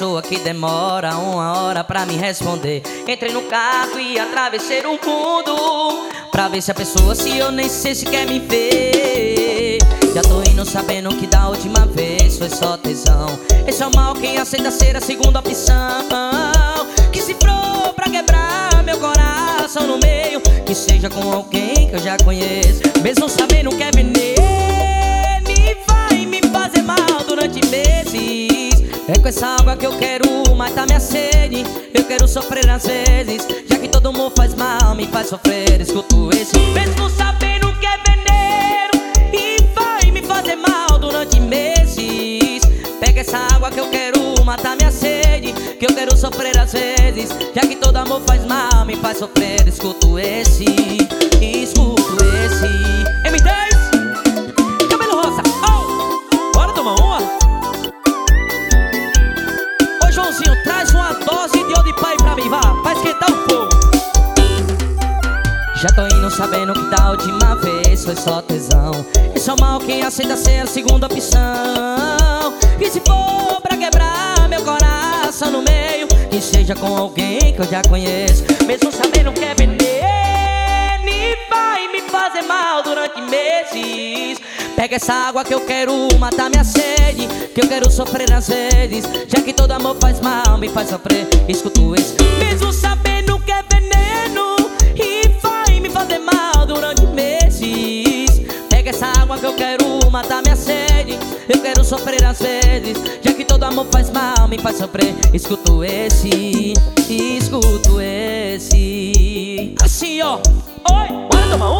pessoa que demora 1 hora pra me responder. Entrei no carro e atravessei o mundo pra ver se a pessoa, se eu nem sei se quer me ver. Já tô indo sabendo que da última vez foi só tesão. Esse é o mal, quem aceita ser a segunda opção. Que se for pra quebrar meu coração no meio, que seja com alguém que eu já conheço. Mesmo sabendo que é veneno, me vai me fazer mal durante meses. É com essa água que eu quero matar minha sede. Eu quero sofrer às vezes, já que todo mundo faz mal, me faz sofrer. Escuto esse, mesmo sabendo que é veneno, e vai me fazer mal durante meses. Pega essa água que eu quero matar minha sede, que eu quero sofrer às vezes, já que todo amor faz mal, me faz sofrer. Escuto esse, escuto esse. M10, cabelo rosa, oh, bora tomar uma? Ô Joãozinho, traz uma dose de óleo de pai pra mim, vá, pra esquentar o fogo. Já tô indo sabendo que da última vez foi só tesão. Esse é o mal, quem aceita ser a segunda opção. E se for pra quebrar meu coração no meio, que seja com alguém que eu já conheço. Mesmo sabendo que é veneno, e vai me fazer mal durante meses. Pega essa água que eu quero matar minha sede, que eu quero sofrer às vezes, já que todo amor faz mal, me faz sofrer. Escuto esse, mesmo sabendo que é veneno, e vai me fazer mal durante meses. Pega essa água que eu quero matar minha sede, eu quero sofrer às vezes, já que todo amor faz mal, me faz sofrer. Escuto esse, escuto esse. Assim ó, oi, bora tomar